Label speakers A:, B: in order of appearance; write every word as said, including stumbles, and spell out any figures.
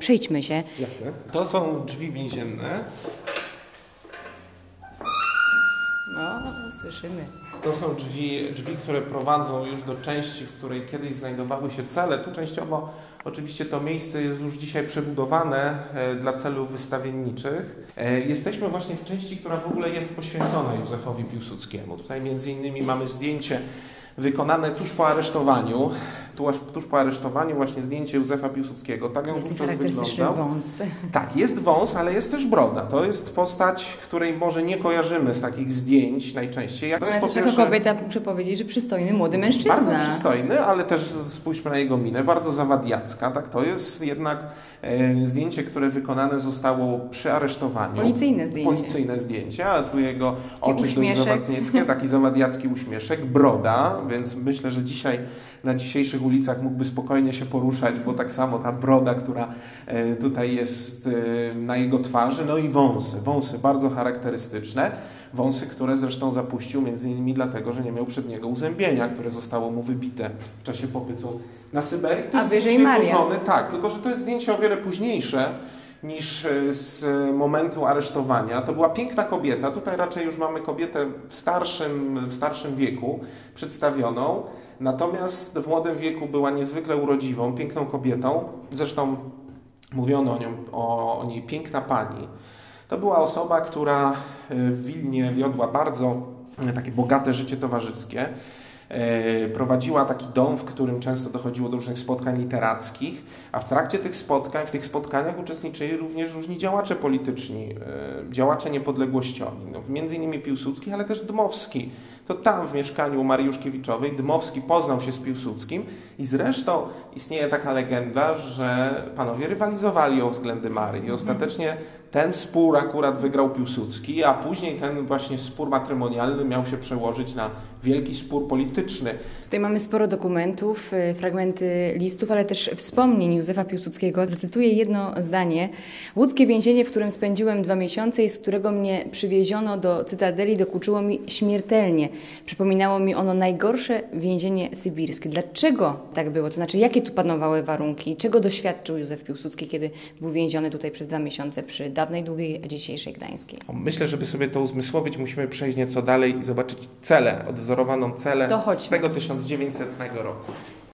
A: Przejdźmy się.
B: Jasne. To są drzwi więzienne.
A: No, słyszymy.
B: To są drzwi, drzwi, które prowadzą już do części, w której kiedyś znajdowały się cele. Tu częściowo oczywiście to miejsce jest już dzisiaj przebudowane dla celów wystawienniczych. Jesteśmy właśnie w części, która w ogóle jest poświęcona Józefowi Piłsudskiemu. Tutaj między innymi mamy zdjęcie wykonane tuż po aresztowaniu. Tuż, tuż po aresztowaniu właśnie zdjęcie Józefa Piłsudskiego. Tak on wówczas wyglądał.
A: Wąs.
B: Tak, jest wąs, ale jest też broda. To jest postać, której może nie kojarzymy z takich zdjęć najczęściej. Jak to jest
A: ale
B: po
A: jako
B: pierwsze,
A: kobieta muszę powiedzieć, że przystojny młody mężczyzna.
B: bardzo przystojny, ale też spójrzmy na jego minę, bardzo zawadiacka. Tak? To jest jednak e, zdjęcie, które wykonane zostało przy aresztowaniu.
A: Policyjne zdjęcie.
B: Policyjne zdjęcie, a tu jego oczy dość
A: uśmieszek.
B: zawodnieckie, taki zawadiacki uśmieszek, broda, więc myślę, że dzisiaj na dzisiejszych ulicach mógłby spokojnie się poruszać, bo tak samo ta broda, która e, tutaj jest e, na jego twarzy, no i wąsy, wąsy bardzo charakterystyczne, wąsy, które zresztą zapuścił między innymi dlatego, że nie miał przedniego uzębienia, które zostało mu wybite w czasie pobytu na Syberii. To
A: A
B: jest
A: wyżej
B: zdjęcie
A: Maria.
B: jego żony, tak, tylko że to jest zdjęcie o wiele późniejsze niż z momentu aresztowania. To była piękna kobieta. Tutaj raczej już mamy kobietę w starszym, w starszym wieku przedstawioną. Natomiast w młodym wieku była niezwykle urodziwą, piękną kobietą. Zresztą mówiono o, nią, o, o niej piękna pani. To była osoba, która w Wilnie wiodła bardzo takie bogate życie towarzyskie. Prowadziła taki dom, w którym często dochodziło do różnych spotkań literackich, a w trakcie tych spotkań, w tych spotkaniach uczestniczyli również różni działacze polityczni, działacze niepodległościowi, no, między innymi Piłsudski, ale też Dmowski. To tam w mieszkaniu Marii Juszkiewiczowej Dmowski poznał się z Piłsudskim i zresztą istnieje taka legenda, że panowie rywalizowali o względy Marii i ostatecznie ten spór akurat wygrał Piłsudski, a później ten właśnie spór matrymonialny miał się przełożyć na wielki spór polityczny.
A: Tutaj mamy sporo dokumentów, fragmenty listów, ale też wspomnień Józefa Piłsudskiego. Zacytuję jedno zdanie. Łódzkie więzienie, w którym spędziłem dwa miesiące i z którego mnie przywieziono do Cytadeli, dokuczyło mi śmiertelnie. Przypominało mi ono najgorsze więzienie sybirskie. Dlaczego tak było? To znaczy, jakie tu panowały warunki? Czego doświadczył Józef Piłsudski, kiedy był więziony tutaj przez dwa miesiące przy dawnej Długiej, a dzisiejszej Gdańskiej?
B: Myślę, żeby sobie to uzmysłowić, musimy przejść nieco dalej i zobaczyć celę, odwzorowaną celę z tego tysiąc dziewięćsetnego roku.